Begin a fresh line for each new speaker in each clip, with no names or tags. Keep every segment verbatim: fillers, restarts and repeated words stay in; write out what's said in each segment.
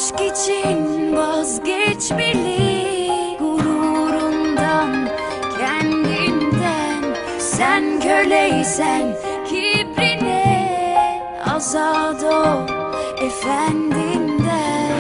Aşk için vazgeçmeli, gururundan, kendinden. Sen köleysen kibrine, azad ol efendinden.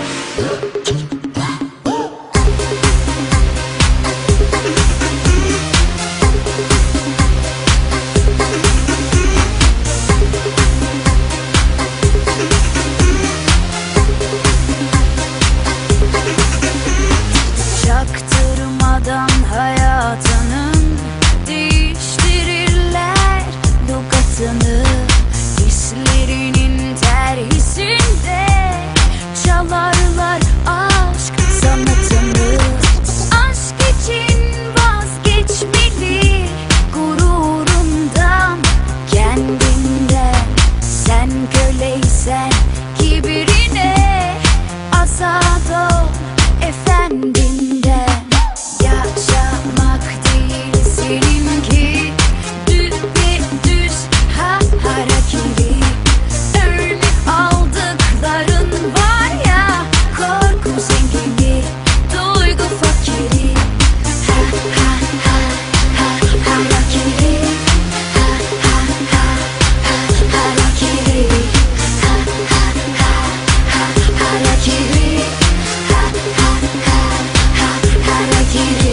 Çaktırmadan hayatının değiştirirler lügatını. Hislerinin terhisinde çalarlar aşk sanatını. Aşk için vazgeçmeli, gururundan, kendinden. Sen köleysen kibirine, azad ol efendinden. Yaşamak değil seninki, düpedüz ha harakiri. Örnek aldıkların var ya, korku zengini, duygu fakiri. Ha ha ha ha harakiri. Ha ha ha ha harakiri. Ha ha ha ha harakiri. Ha ha ha ha harakiri.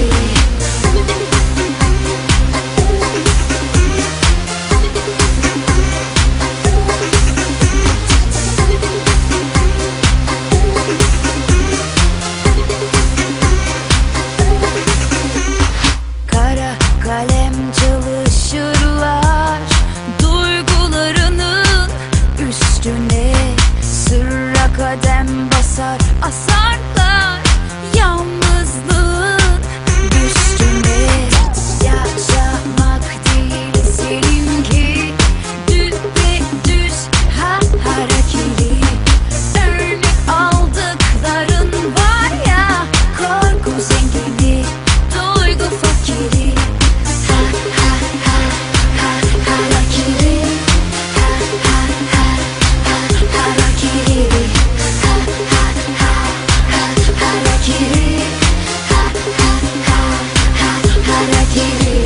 Kara kalem çalışırlar duygularının üstüne. Sırra kadem basar asarlar yalnızlığın üstüne. Yaşamak değil seninki, düpedüz ha harakiri. Örnek aldıkların var ya, korku zengini, duygu fakiri. Ha ha ha ha harakiri. Ha ha ha ha harakiri. Ha ha ha ha harakiri. Ha ha ha ha harakiri.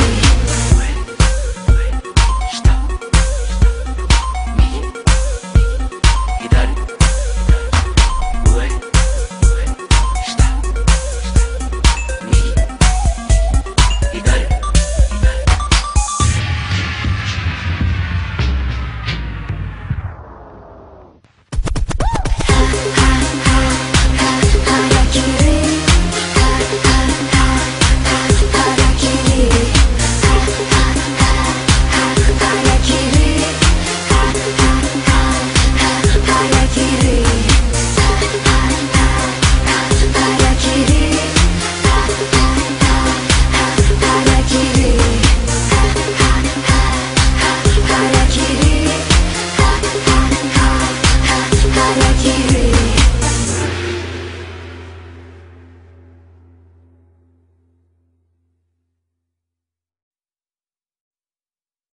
Harakiri.